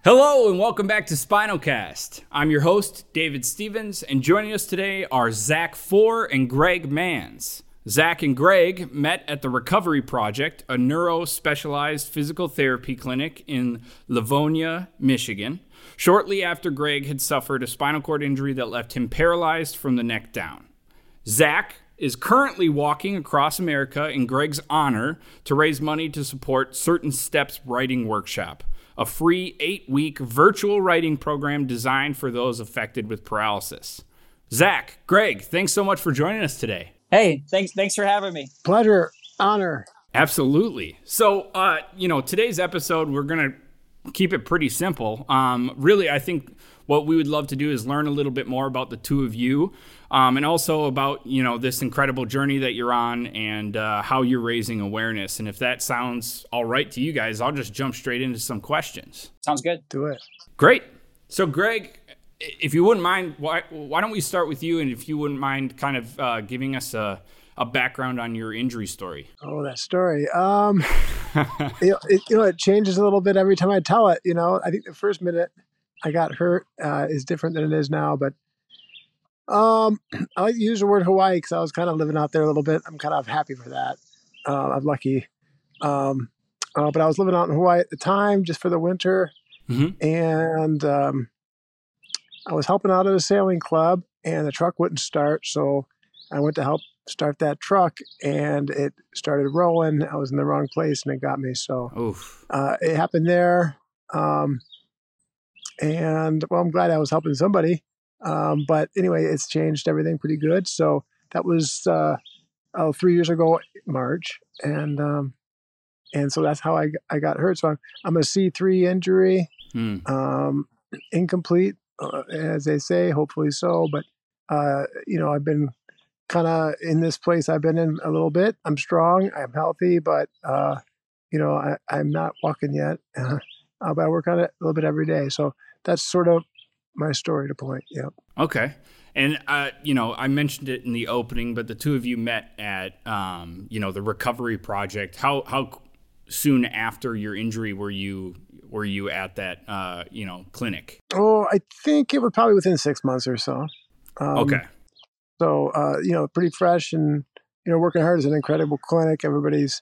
Hello and welcome back to Spinalcast. I'm your host, David Stevens, and joining us today are Zach Four and Greg Mans. Zach and Greg met at the Recovery Project, a neuro-specialized physical therapy clinic in Livonia, Michigan, shortly after Greg had suffered a spinal cord injury that left him paralyzed from the neck down. Zach is currently walking across America in Greg's honor to raise money to support Certain Steps Writing Workshop, a free 8-week virtual writing program designed for those affected with paralysis. Zach, Greg, thanks so much for joining us today. Hey, thanks for having me. Pleasure, honor. Absolutely. So, today's episode, we're going to keep it pretty simple. Really, I think what we would love to do is learn a little bit more about the two of you, and also about, this incredible journey that you're on and how you're raising awareness. And if that sounds all right to you guys, I'll just jump straight into some questions. Sounds good. Do it. Great. So, Greg, if you wouldn't mind, why don't we start with you? And if you wouldn't mind kind of giving us a background on your injury story. Oh, that story. It changes a little bit every time I tell it. I think the first minute I got hurt is different than it is now. But I like to use the word Hawaii because I was kind of living out there a little bit. I'm kind of happy for that. I'm lucky. But I was living out in Hawaii at the time just for the winter. Mm-hmm. And I was helping out at a sailing club and the truck wouldn't start. So I went to help start that truck and it started rolling. I was in the wrong place and it got me. So it happened there. And I'm glad I was helping somebody. But anyway, it's changed everything pretty good. So that was 3 years ago, March. And so that's how I got hurt. So I'm a C3 injury, incomplete, as they say, hopefully so. But, I've been kind of in this place I've been in a little bit. I'm strong, I'm healthy, but, I'm not walking yet. But I work on it a little bit every day. So that's sort of my story to point. Yep. Okay. And, I mentioned it in the opening, but the two of you met at, the Recovery Project. How soon after your injury were you at that, clinic? Oh, I think it was probably within 6 months or so. Okay. So, pretty fresh and, working hard is an incredible clinic. Everybody's,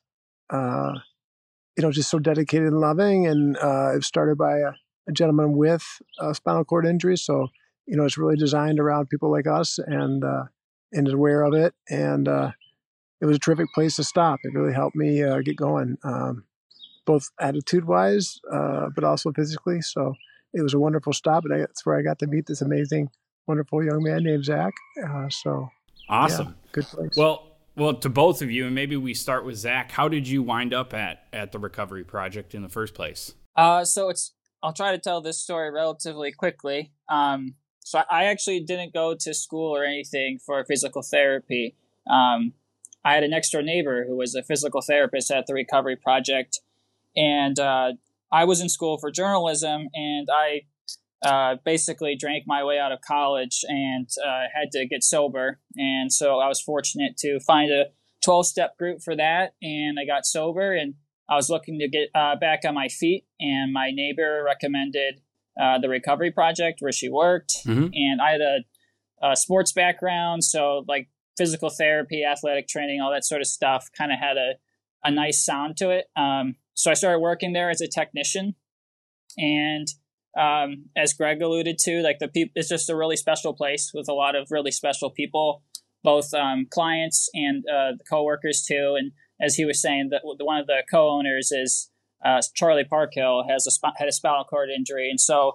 just so dedicated and loving. And it was started by a gentleman with spinal cord injury. So, it's really designed around people like us and is aware of it. And it was a terrific place to stop. It really helped me get going, both attitude-wise, but also physically. So it was a wonderful stop. And that's where I got to meet this amazing, wonderful young man named Zach. So awesome. Yeah, good place. Well, to both of you, and maybe we start with Zach, how did you wind up at the Recovery Project in the first place? I'll try to tell this story relatively quickly. So I actually didn't go to school or anything for physical therapy. I had an next door neighbor who was a physical therapist at the Recovery Project. And I was in school for journalism, and I basically drank my way out of college and had to get sober. And so I was fortunate to find a 12-step group for that, and I got sober, and I was looking to get back on my feet, and my neighbor recommended the Recovery Project where she worked. Mm-hmm. And I had a sports background, so like physical therapy, athletic training, all that sort of stuff kind of had a nice sound to it. So I started working there as a technician, and as Greg alluded to, like it's just a really special place with a lot of really special people, both clients and the coworkers too. And as he was saying, that one of the co-owners is Charlie Parkhill had a spinal cord injury, and so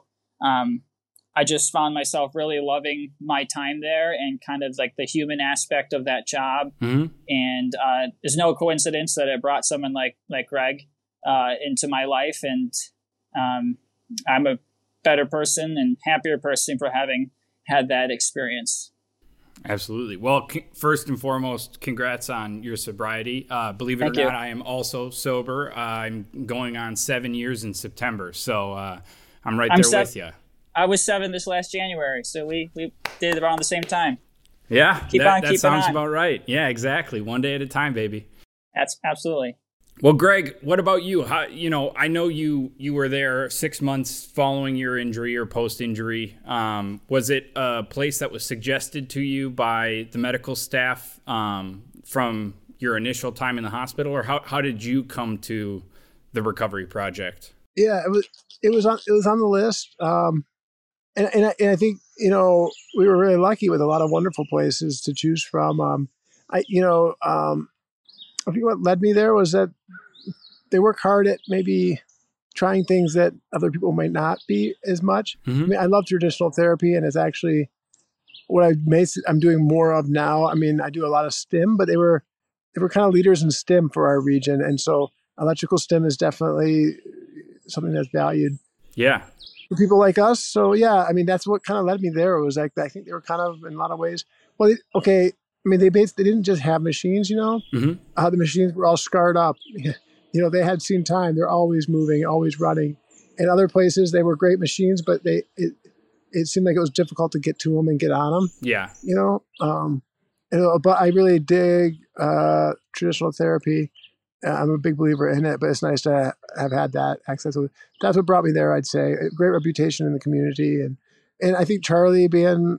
I just found myself really loving my time there and kind of like the human aspect of that job. Mm-hmm. And there's no coincidence that it brought someone like Greg into my life, and I'm a better person and happier person for having had that experience. Absolutely. Well, first and foremost, congrats on your sobriety. Believe it or not, I am also sober. I'm going on 7 years in September, so I'm right there with you. I was 7 this last January, so we did it around the same time. Yeah, that sounds about right. Yeah, exactly. One day at a time, baby. That's absolutely. Well, Greg, what about you? How, I know you were there 6 months following your injury or post-injury. Was it a place that was suggested to you by the medical staff from your initial time in the hospital, or how did you come to the recovery project? Yeah, it was on the list. And I think we were really lucky with a lot of wonderful places to choose from. I think what led me there was that they work hard at maybe trying things that other people might not be as much. I Mm-hmm. mean, I love traditional therapy, and it's actually what I'm doing more of now. I mean, I do a lot of STEM, but they were kind of leaders in STEM for our region, and so electrical STEM is definitely something that's valued Yeah. for people like us. So yeah, I mean, that's what kind of led me there. It was like I think they were kind of in a lot of ways. Well, okay. I mean, they didn't just have machines, Mm-hmm. the machines were all scarred up. They had seen time. They're always moving, always running. In other places, they were great machines, but it seemed like it was difficult to get to them and get on them. Yeah. But I really dig traditional therapy. I'm a big believer in it, but it's nice to have had that access. That's what brought me there, I'd say. A great reputation in the community. And I think Charlie being,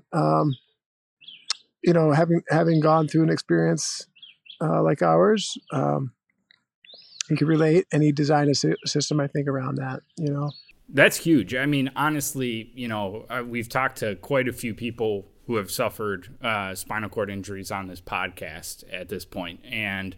having gone through an experience like ours, he could relate, and he designed a system, I think, around that. That's huge. I mean, honestly, we've talked to quite a few people who have suffered spinal cord injuries on this podcast at this point. And,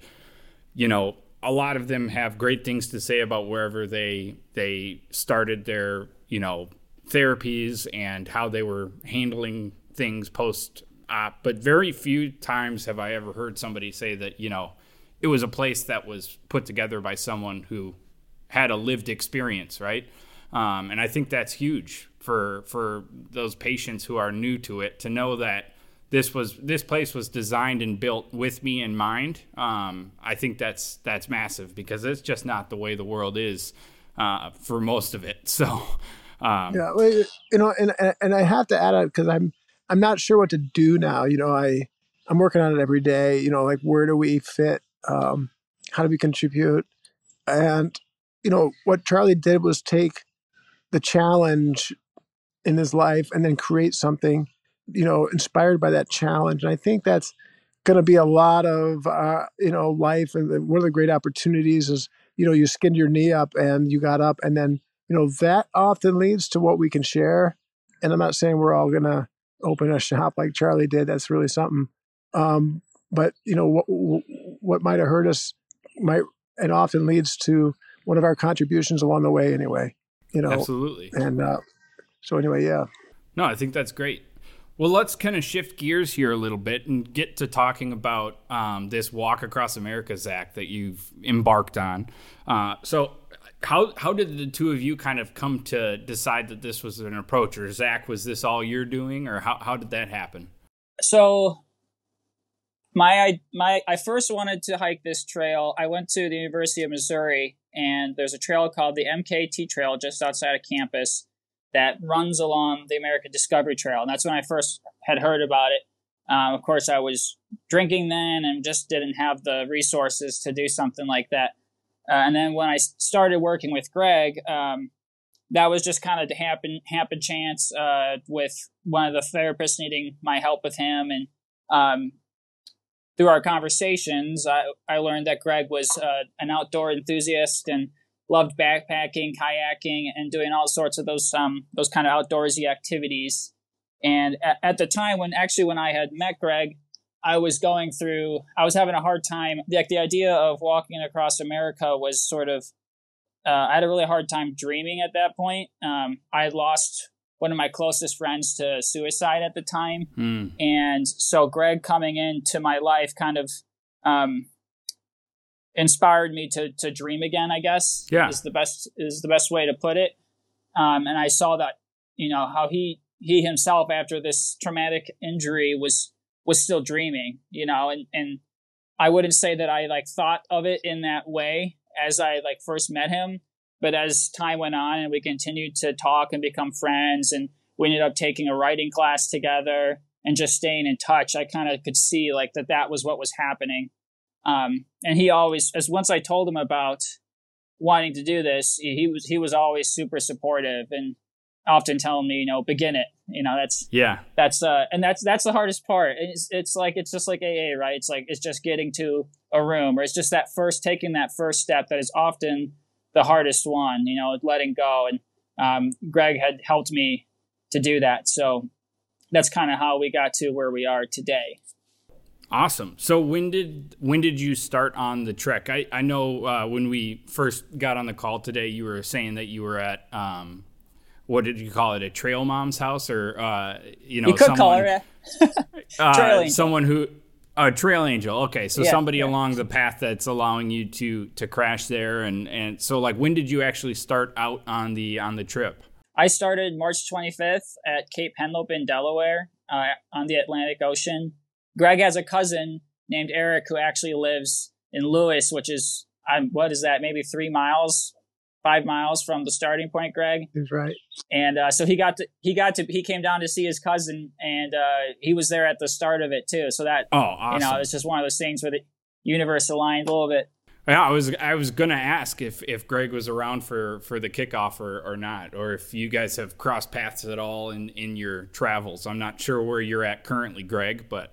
a lot of them have great things to say about wherever they started their, therapies and how they were handling things post-op. But very few times have I ever heard somebody say that, it was a place that was put together by someone who had a lived experience, right? And I think that's huge for those patients who are new to it to know that this place was designed and built with me in mind. I think that's massive because it's just not the way the world is for most of it. So Yeah, well, and I have to add it because I'm not sure what to do now. I'm working on it every day. Like where do we fit? How do we contribute? And what Charlie did was take the challenge in his life and then create something, inspired by that challenge. And I think that's going to be a lot of, life. And one of the great opportunities is, you skinned your knee up and you got up, and then, that often leads to what we can share. And I'm not saying we're all going to open a shop like Charlie did. That's really something. But what might have hurt us might, and often leads to one of our contributions along the way anyway, absolutely. And so anyway, yeah. No, I think that's great. Well, let's kind of shift gears here a little bit and get to talking about this Walk Across America, Zach, that you've embarked on. So how did the two of you kind of come to decide that this was an approach? Or Zach, was this all you're doing, or how did that happen? So I first wanted to hike this trail. I went to the University of Missouri, and there's a trail called the MKT Trail just outside of campus that runs along the American Discovery Trail. And that's when I first had heard about it. Of course, I was drinking then and just didn't have the resources to do something like that. And then when I started working with Greg, that was just kind of the happen chance with one of the therapists needing my help with him. And through our conversations, I learned that Greg was an outdoor enthusiast and loved backpacking, kayaking, and doing all sorts of those kind of outdoorsy activities. And at the time when I had met Greg, I was having a hard time. Like the idea of walking across America was sort of, I had a really hard time dreaming at that point. I had lost one of my closest friends to suicide at the time. Mm. And so Greg coming into my life kind of inspired me to dream again, I guess. Yeah. is the best way to put it. And I saw that, how he himself after this traumatic injury was still dreaming, and I wouldn't say that I thought of it in that way as I first met him, but as time went on and we continued to talk and become friends, and we ended up taking a writing class together and just staying in touch, I kind of could see that was what was happening. And he always, as once I told him about wanting to do this, he was always super supportive and often telling me, begin it. That's the hardest part. It's just like AA, right? It's just getting to a room, or it's just taking that first step that is often the hardest one, letting go. And Greg had helped me to do that. So that's kind of how we got to where we are today. Awesome. So when did you start on the trek? I know when we first got on the call today, you were saying that you were at what did you call it? A trail mom's house, or you could call her trail angel. Someone who a trail angel. Okay, so somebody along the path that's allowing you to crash there, and so like when did you actually start out on the trip? I started March 25th at Cape Henlopen, Delaware, on the Atlantic Ocean. Greg has a cousin named Eric who actually lives in Lewis, which is, what is that, maybe 5 miles from the starting point, Greg? He's right. And so he came down to see his cousin, and he was there at the start of it too. So that, awesome. It's just one of those things where the universe aligned a little bit. Yeah, I was gonna ask if Greg was around for the kickoff or not, or if you guys have crossed paths at all in your travels. I'm not sure where you're at currently, Greg, but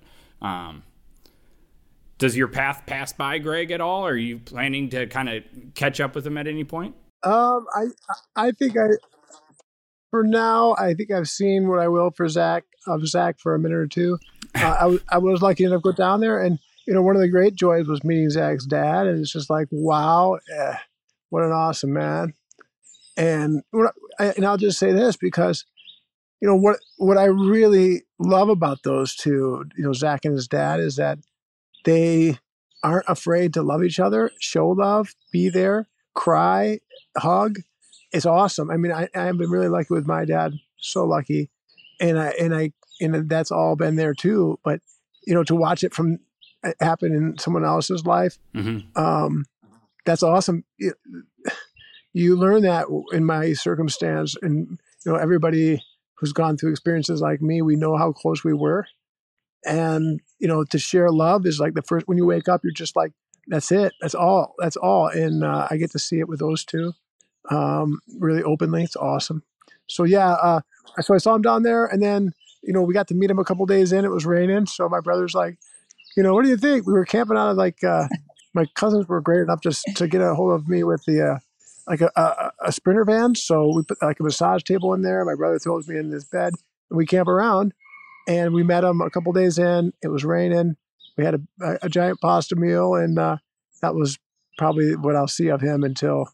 does your path pass by Greg at all? Are you planning to kind of catch up with him at any point? I think for now, I think I've seen what I will for Zach for a minute or two. I was lucky enough to go down there, and one of the great joys was meeting Zach's dad, and it's just like, wow, what an awesome man. And I'll just say this because, what I really love about those two, Zach and his dad, is that they aren't afraid to love each other, show love, be there, cry, hug. It's awesome. I mean, I've been really lucky with my dad, so lucky, and that's all been there too. But to watch it happen in someone else's life, that's awesome. You learn that in my circumstance, and everybody who's gone through experiences like me, we know how close we were, and to share love is like the first. When you wake up, you're just like, that's it. That's all. And I get to see it with those two really openly. It's awesome. So yeah, so I saw him down there, and then we got to meet him a couple days in. It was raining, so my brother's like, what do you think? We were camping out of my cousins were great enough to get a hold of me with the a Sprinter van. So we put like a massage table in there. My brother throws me in this bed, and we camp around. And we met him a couple days in. It was raining. We had a giant pasta meal, and that was probably what I'll see of him until,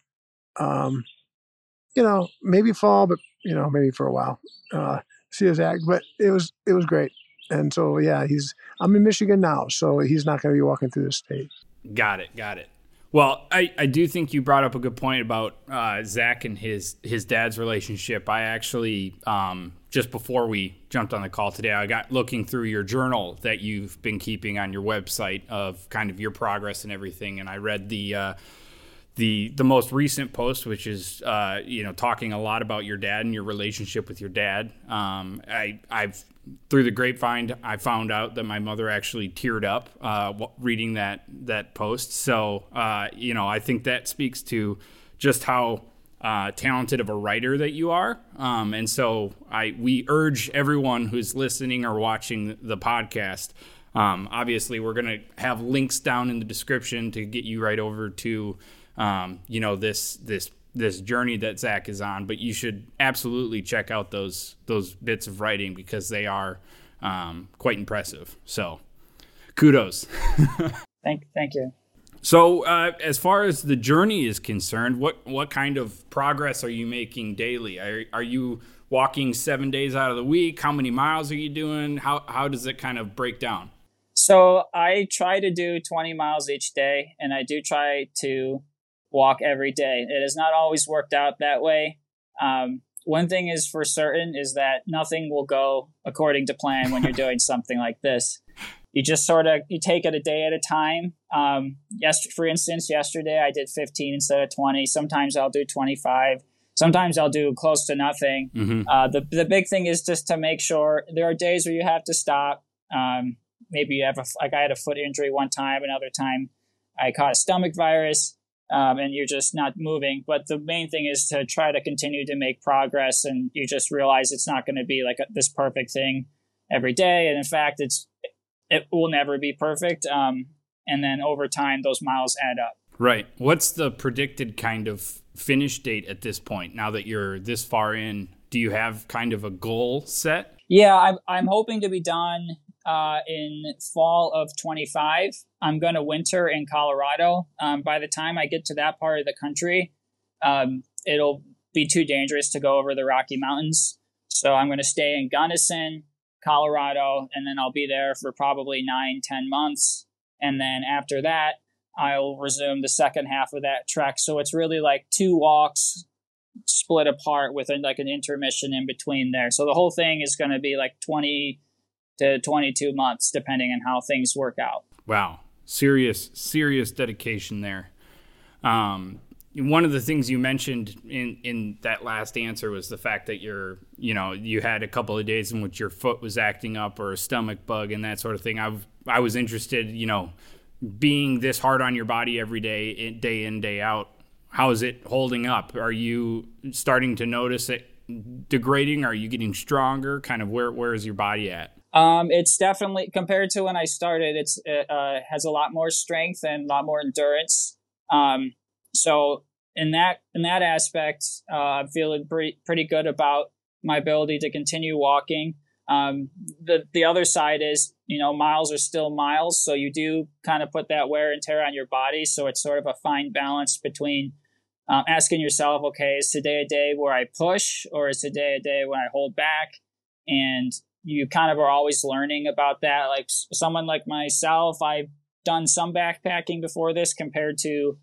maybe fall, but maybe for a while. See his act, but it was great. And so yeah, I'm in Michigan now, so he's not going to be walking through the state. Got it. Well, I do think you brought up a good point about Zach and his dad's relationship. I actually, just before we jumped on the call today, I got looking through your journal that you've been keeping on your website of kind of your progress and everything, and I read the most recent post, which is talking a lot about your dad and your relationship with your dad. I've through the grapevine, I found out that my mother actually teared up reading that post. So I think that speaks to just how talented of a writer that you are. And so we urge everyone who's listening or watching the podcast. Obviously, we're going to have links down in the description to get you right over to this journey that Zach is on, but you should absolutely check out those bits of writing because they are quite impressive. So kudos. Thank you. So as far as the journey is concerned, what kind of progress are you making daily? Are you walking 7 days out of the week? How many miles are you doing? How does it kind of break down? So I try to do 20 miles each day, and I do try to walk every day. It has not always worked out that way. One thing is for certain is that nothing will go according to plan when you're doing something like this. You just you take it a day at a time. For instance, yesterday I did 15 instead of 20. Sometimes I'll do 25. Sometimes I'll do close to nothing. Mm-hmm. The big thing is just to make sure there are days where you have to stop. Maybe you have I had a foot injury one time, another time I caught a stomach virus, and you're just not moving. But the main thing is to try to continue to make progress, and you just realize it's not going to be like this perfect thing every day. And in fact, it will never be perfect. And then over time, those miles add up. Right. What's the predicted kind of finish date at this point? Now that you're this far in, do you have kind of a goal set? Yeah, I'm hoping to be done in fall of 25. I'm going to winter in Colorado. By the time I get to that part of the country, it'll be too dangerous to go over the Rocky Mountains. So I'm going to stay in Gunnison, Colorado, and then I'll be there for probably 9-10 months. And then after that, I'll resume the second half of that trek. So it's really like 2 walks split apart with like an intermission in between there. So the whole thing is going to be like 20 to 22 months, depending on how things work out. Wow. Serious dedication there. One of the things you mentioned in that last answer was the fact that you had a couple of days in which your foot was acting up or a stomach bug and that sort of thing. I was interested, being this hard on your body every day, day in, day out. How is it holding up? Are you starting to notice it degrading? Are you getting stronger? Kind of where is your body at? It's definitely, compared to when I started, it has a lot more strength and a lot more endurance. So in that aspect, I'm feeling pretty good about my ability to continue walking. The other side is, miles are still miles. So you do kind of put that wear and tear on your body. So it's sort of a fine balance between asking yourself, okay, is today a day where I push, or is today a day when I hold back? And you kind of are always learning about that. Like someone like myself, I've done some backpacking before this compared to,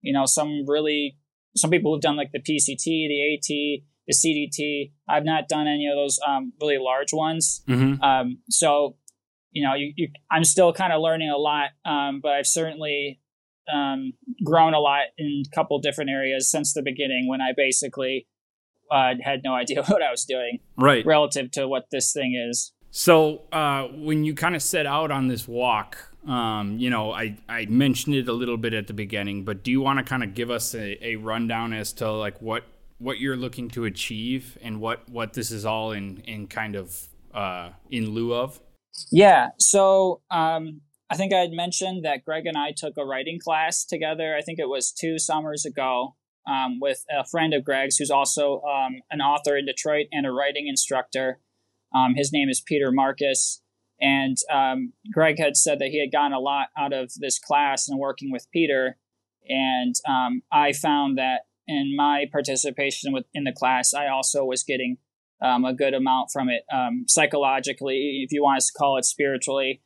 some people who've done like the PCT, the AT, the CDT. I've not done any of those really large ones. Mm-hmm. So, I'm still kind of learning a lot, but I've certainly grown a lot in a couple different areas since the beginning, when I basically had no idea what I was doing, right, relative to what this thing is. So when you kind of set out on this walk, I mentioned it a little bit at the beginning, but do you want to kind of give us a rundown as to like what you're looking to achieve and what this is all in kind of in lieu of? Yeah. So I think I had mentioned that Greg and I took a writing class together. I think it was 2 summers ago, with a friend of Greg's who's also an author in Detroit and a writing instructor. His name is Peter Marcus. And Greg had said that he had gotten a lot out of this class and working with Peter. And I found that in my participation in the class, I also was getting a good amount from it, psychologically, if you want us to call it, spiritually.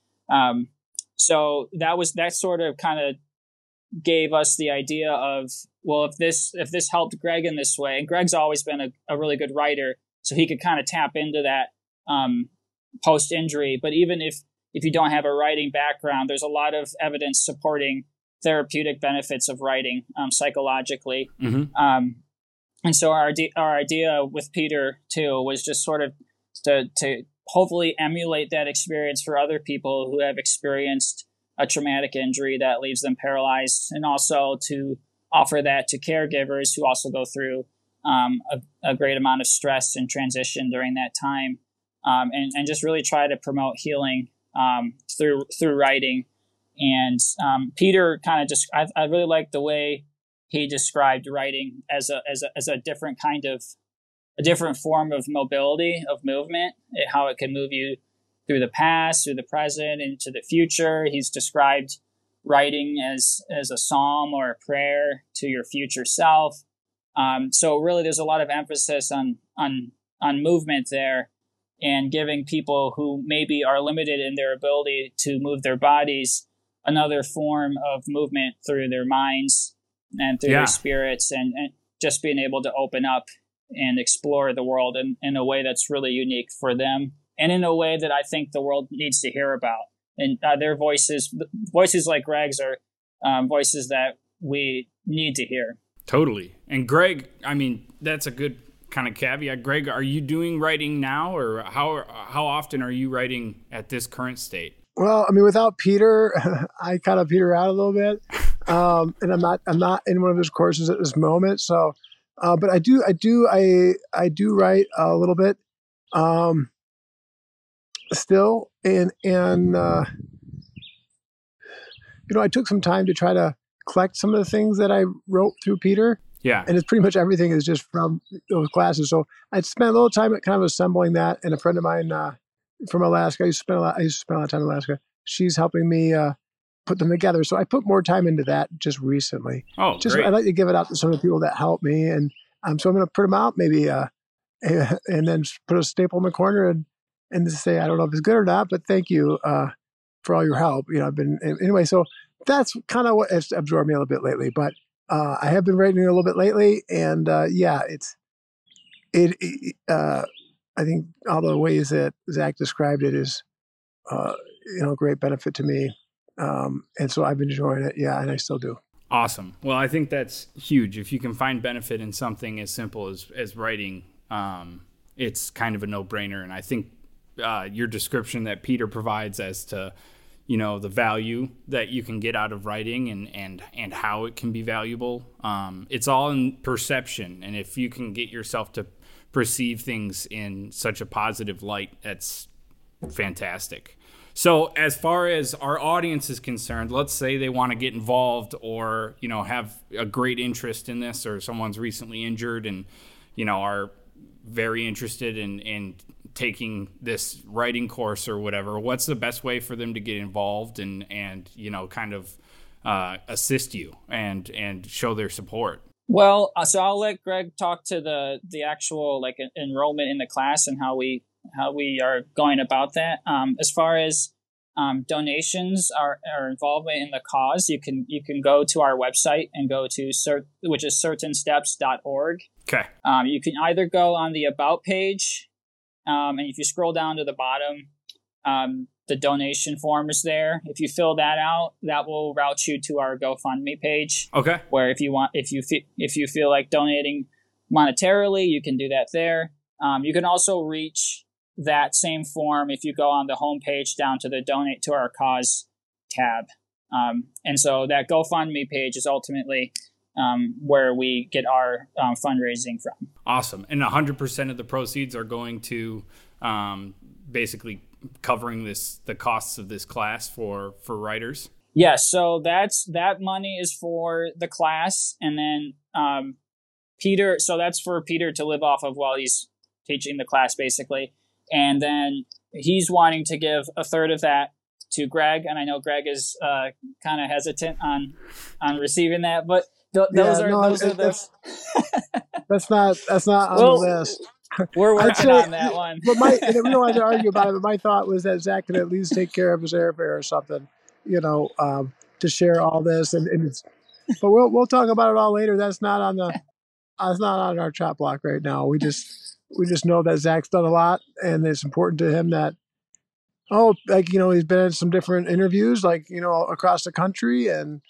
So that sort of kind of gave us the idea of, well, if this helped Greg in this way, and Greg's always been a really good writer, so he could kind of tap into that post-injury. But even if you don't have a writing background, there's a lot of evidence supporting therapeutic benefits of writing psychologically. Mm-hmm. And so our idea with Peter too was just sort of to hopefully emulate that experience for other people who have experienced a traumatic injury that leaves them paralyzed, and also to offer that to caregivers who also go through a great amount of stress and transition during that time, and just really try to promote healing through writing. And Peter kind of just, I really like the way he described writing as a different kind of, a different form of mobility, of movement, how it can move you through the past, through the present, into the future. He's described writing as a psalm or a prayer to your future self. So really there's a lot of emphasis on movement there, and giving people who maybe are limited in their ability to move their bodies another form of movement through their minds and through their spirits, and just being able to open up and explore the world in a way that's really unique for them, and in a way that I think the world needs to hear about. And their voices like Greg's are voices that we need to hear. Totally. And Greg, I mean, that's a good kind of caveat. Greg, are you doing writing now, or how often are you writing at this current state? Well, I mean, without Peter, I kind of peter out a little bit. And I'm not in one of his courses at this moment. So, but I do write a little bit, still. And I took some time to try to collect some of the things that I wrote through Peter. Yeah. And it's pretty much everything is just from those classes. So I spent a little time kind of assembling that. And a friend of mine from Alaska, I used to spend a lot of time in Alaska. She's helping me put them together. So I put more time into that just recently. Oh, great. I like to give it out to some of the people that help me. And so I'm going to print them out maybe and then put a staple in the corner and just say, I don't know if it's good or not, but thank you for all your help. I've been, anyway, so that's kind of what has absorbed me a little bit lately. But I have been writing a little bit lately, and I think all the ways that Zach described it is, great benefit to me, and so I've been enjoying it. Yeah, and I still do. Awesome. Well, I think that's huge. If you can find benefit in something as simple as writing, it's kind of a no-brainer. And I think your description that Peter provides as to the value that you can get out of writing and how it can be valuable. It's all in perception. And if you can get yourself to perceive things in such a positive light, that's fantastic. So as far as our audience is concerned, let's say they want to get involved or, have a great interest in this, or someone's recently injured and, are very interested in taking this writing course or whatever. What's the best way for them to get involved and kind of assist you and show their support? Well, so I'll let Greg talk to the actual enrollment in the class and how we are going about that. As far as donations our involvement in the cause, you can go to our website and go to which is certainsteps.org. Okay. You can either go on the About page, and if you scroll down to the bottom, the donation form is there. If you fill that out, that will route you to our GoFundMe page. Okay. Where if you feel like donating monetarily, you can do that there. You can also reach that same form if you go on the homepage down to the Donate to Our Cause tab. And so that GoFundMe page is ultimately where we get our fundraising from. Awesome. And 100% of the proceeds are going to basically covering the costs of this class for writers? Yes. So that money is for the class. And then Peter, so that's for Peter to live off of while he's teaching the class, basically. And then he's wanting to give a third of that to Greg. And I know Greg is kind of hesitant on receiving that, but that's not on the list. We're working on that one. But we don't want to argue about it, but my thought was that Zach could at least take care of his airfare or something, to share all this. But we'll talk about it all later. That's not on our chop block right now. We just know that Zach's done a lot, and it's important to him that, he's been in some different interviews, across the country, and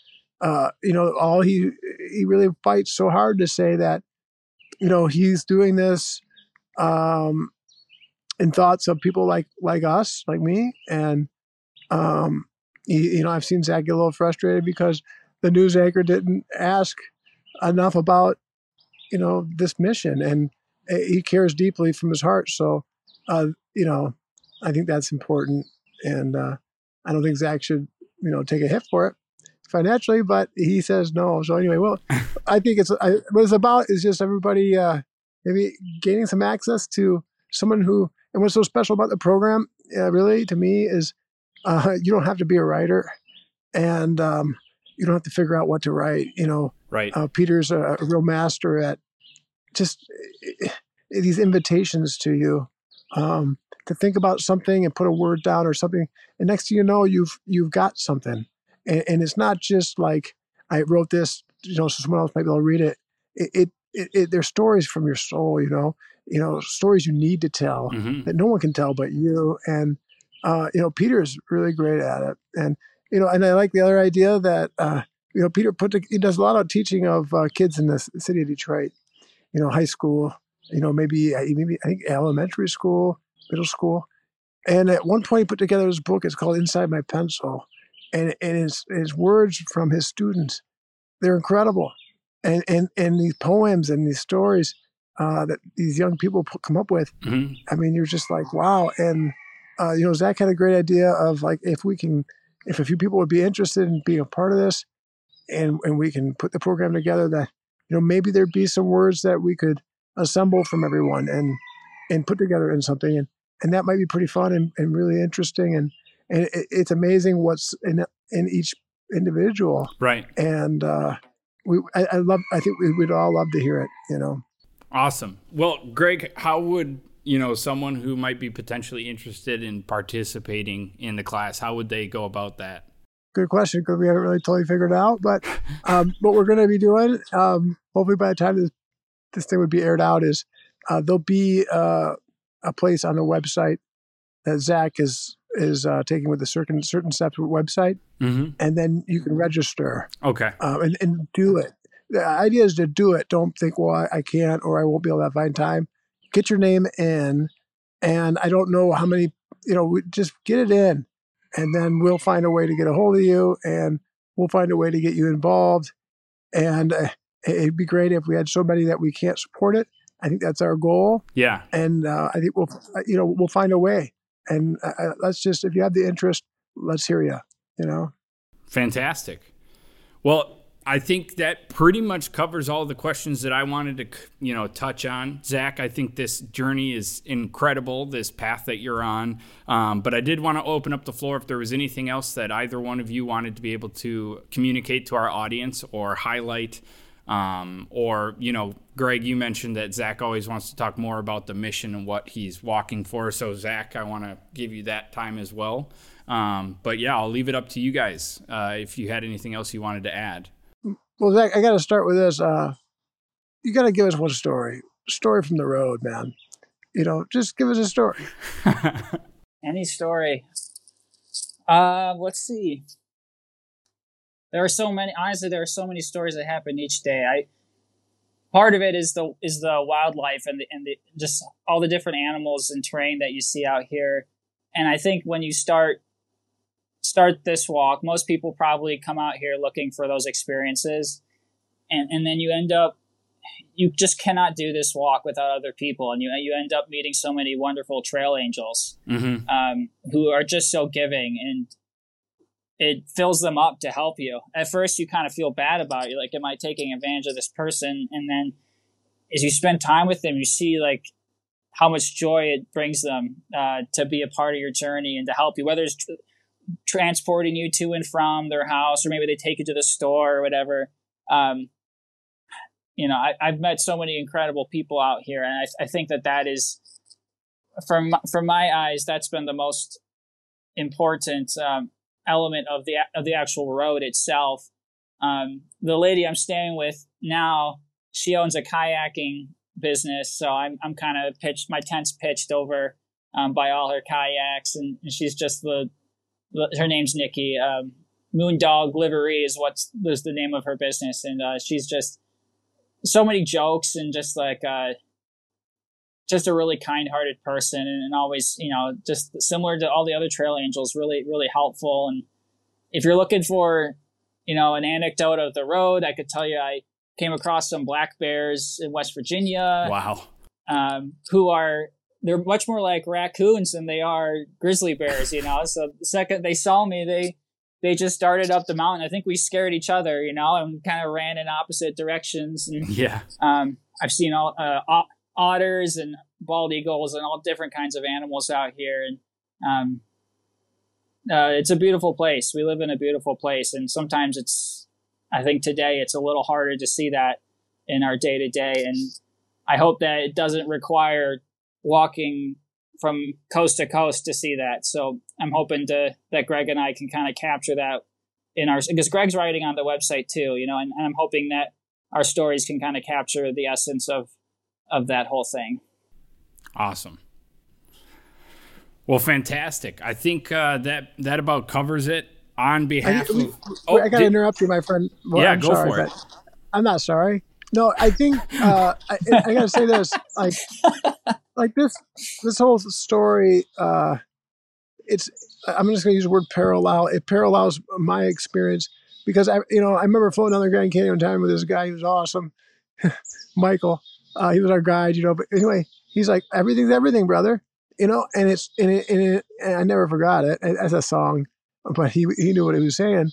he really fights so hard to say that, he's doing this in thoughts of people like us, like me. And, I've seen Zach get a little frustrated because the news anchor didn't ask enough about, this mission, and he cares deeply from his heart. So, I think that's important. And, I don't think Zach should, take a hit for it financially, but he says no. So anyway, well, I think what it's about is just everybody, maybe gaining some access to someone who, and what's so special about the program, really, to me, is you don't have to be a writer, and you don't have to figure out what to write. Right. Peter's a real master at just these invitations to you to think about something and put a word down or something, and next thing you know, you've got something, and it's not just like I wrote this, so someone else might be able to read it. They're stories from your soul, stories you need to tell that no one can tell but you. And, Peter's really great at it. And, and I like the other idea that, Peter he does a lot of teaching of kids in the city of Detroit, high school, maybe I think elementary school, middle school. And at one point he put together his book. It's called Inside My Pencil. And it's words from his students. they're incredible. And these poems and these stories that these young people come up with, Mm-hmm. I mean, you're just like, wow. And, Zach had a great idea of like, if a few people would be interested in being a part of this and we can put the program together that, maybe there'd be some words that we could assemble from everyone and put together in something. And that might be pretty fun and really interesting. And it's amazing what's in each individual. Right. And, I think we'd all love to hear it, Awesome. Well, Greg, how would, someone who might be potentially interested in participating in the class, how would they go about that? Good question, because we haven't really totally figured it out. But what we're going to be doing, hopefully by the time this thing would be aired out, is there'll be a place on the website that Zach is taking with a certain steps website, Mm-hmm. and then you can register. Okay. And do it. The idea is to do it. Don't think, well, I can't or I won't be able to find time. Get your name in, and I don't know how many. Just get it in, and then we'll find a way to get a hold of you, and we'll find a way to get you involved. And it'd be great if we had so many that we can't support it. I think that's our goal. Yeah. And I think we'll find a way. And let's just, if you have the interest, let's hear you. Fantastic. Well, I think that pretty much covers all the questions that I wanted to, touch on. Zach, I think this journey is incredible, this path that you're on. But I did want to open up the floor if there was anything else that either one of you wanted to be able to communicate to our audience or highlight. Or, Greg, you mentioned that Zach always wants to talk more about the mission and what he's walking for. So, Zach, I want to give you that time as well. But, yeah, I'll leave it up to you guys if you had anything else you wanted to add. Well, Zach, I got to start with this. You got to give us one story from the road, man. Just give us a story. Any story. Let's see. There are so many. Honestly, there are so many stories that happen each day. Part of it is the wildlife and the just all the different animals and terrain that you see out here. And I think when you start this walk, most people probably come out here looking for those experiences, and then you just cannot do this walk without other people, and you end up meeting so many wonderful trail angels, Mm-hmm. who are just so giving, and it fills them up to help you. At first, you kind of feel bad about it, like, am I taking advantage of this person? And then as you spend time with them, you see like how much joy it brings them to be a part of your journey and to help you, whether it's transporting you to and from their house, or maybe they take you to the store or whatever. I've met so many incredible people out here, and I think that is, from my eyes, that's been the most important element of the actual road itself. The lady I'm staying with now, she owns a kayaking business, so I'm kind of my tent's pitched over by all her kayaks, and she's just her name's Nikki. Moondog Livery is the name of her business, and she's just so many jokes and just like just a really kind-hearted person, and always, just similar to all the other trail angels, really, really helpful. And if you're looking for, an anecdote of the road, I could tell you I came across some black bears in West Virginia. Wow. They're much more like raccoons than they are grizzly bears, So the second they saw me, they just started up the mountain. I think we scared each other, and kind of ran in opposite directions. And, Yeah. I've seen all otters and bald eagles and all different kinds of animals out here. And it's a beautiful place. We live in a beautiful place. And sometimes I think today it's a little harder to see that in our day to day. And I hope that it doesn't require walking from coast to coast to see that. So I'm hoping that Greg and I can kind of capture that because Greg's writing on the website too, and I'm hoping that our stories can kind of capture the essence of that whole thing. Awesome. Well, fantastic. I think that about covers it. On behalf of... I got to interrupt you, my friend. Well, yeah, I'm go sorry, for it. I'm not sorry. No, I think I got to say this. Like this whole story, I'm just going to use the word parallel. It parallels my experience because I remember floating down the Grand Canyon one time with this guy who was awesome, Michael. He was our guide, but anyway, he's like, everything's everything, brother, and and I never forgot it as a song, but he knew what he was saying.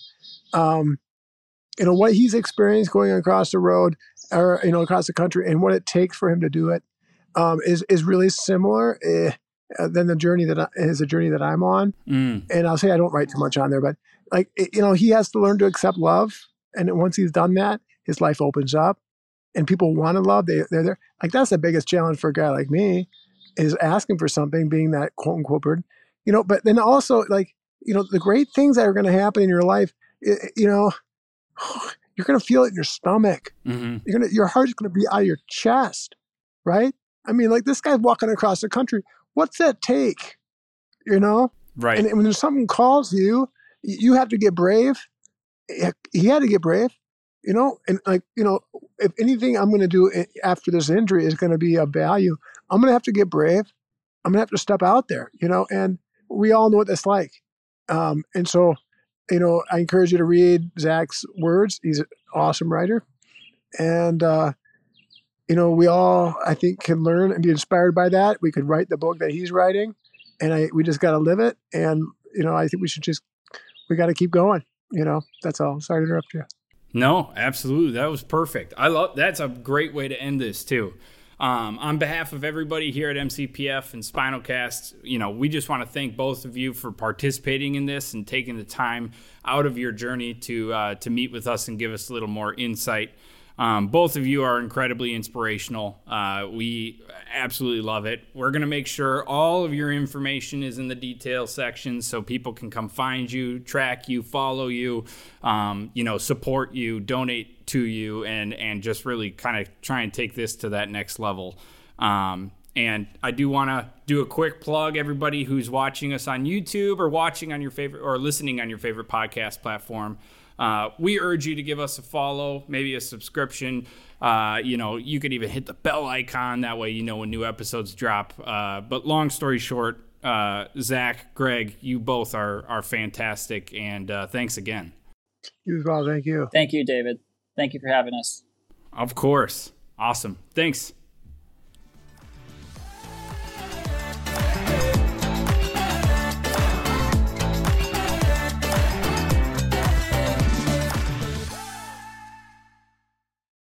What he's experienced going across the road or, across the country and what it takes for him to do it, is really similar than the journey that I'm on. And I'll say I don't write too much on there, but he has to learn to accept love. And once he's done that, his life opens up and people want to love. They're there. Like, that's the biggest challenge for a guy like me, is asking for something, being that quote unquote bird, but then also the great things that are going to happen in your life, you're going to feel it in your stomach. Mm-hmm. Your heart's going to be out of your chest. Right. I mean, like, this guy's walking across the country. What's that take? Right. And when something calls you, you have to get brave. He had to get brave, and if anything I'm going to do after this injury is going to be of value, I'm going to have to get brave. I'm going to have to step out there, and we all know what that's like. And so, I encourage you to read Zach's words. He's an awesome writer. And, we all, I think, can learn and be inspired by that. We could write the book that he's writing, and we just got to live it. And, I think we got to keep going. That's all. Sorry to interrupt you. No, absolutely. That was perfect. That's a great way to end this too. On behalf of everybody here at MCPF and Spinalcast, we just want to thank both of you for participating in this and taking the time out of your journey to meet with us and give us a little more insight. Both of you are incredibly inspirational. We absolutely love it. We're going to make sure all of your information is in the details section so people can come find you, track you, follow you, support you, donate to you, and just really kind of try and take this to that next level. And I do want to do a quick plug. Everybody who's watching us on YouTube or watching on your favorite or listening on your favorite podcast platform, we urge you to give us a follow, maybe a subscription. You could even hit the bell icon. That way, when new episodes drop. But long story short, Zach, Greg, you both are fantastic. And thanks again. You as well. Thank you. Thank you, David. Thank you for having us. Of course. Awesome. Thanks.